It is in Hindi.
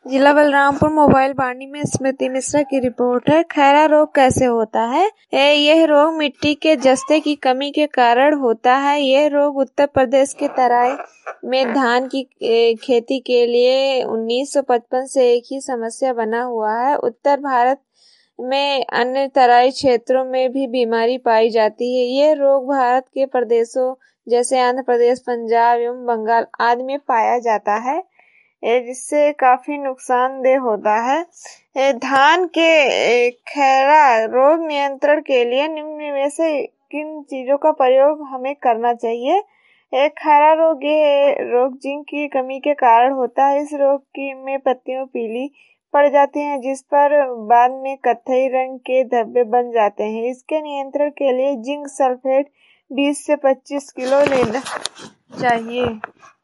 जिला बलरामपुर मोबाइल वाणी में स्मृति मिश्रा की रिपोर्ट है। खैरा रोग कैसे होता है? यह रोग मिट्टी के जस्ते की कमी के कारण होता है। यह रोग उत्तर प्रदेश के तराई में धान की खेती के लिए 1955 से एक ही समस्या बना हुआ है। उत्तर भारत में अन्य तराई क्षेत्रों में भी बीमारी पाई जाती है। यह रोग भारत के प्रदेशों जैसे आंध्र प्रदेश, पंजाब एवं बंगाल आदि में पाया जाता है, जिससे काफी नुकसानदेह होता है। धान के खैरा रोग नियंत्रण के लिए निम्न में से किन चीजों का प्रयोग हमें करना चाहिए? खैरा रोग ये रोग जिंक की कमी के कारण होता है। इस रोग की में पत्तियां पीली पड़ जाती हैं, जिस पर बाद में कत्थई रंग के धब्बे बन जाते हैं। इसके नियंत्रण के लिए जिंक सल्फेट 20 से 25 किलो लेना चाहिए।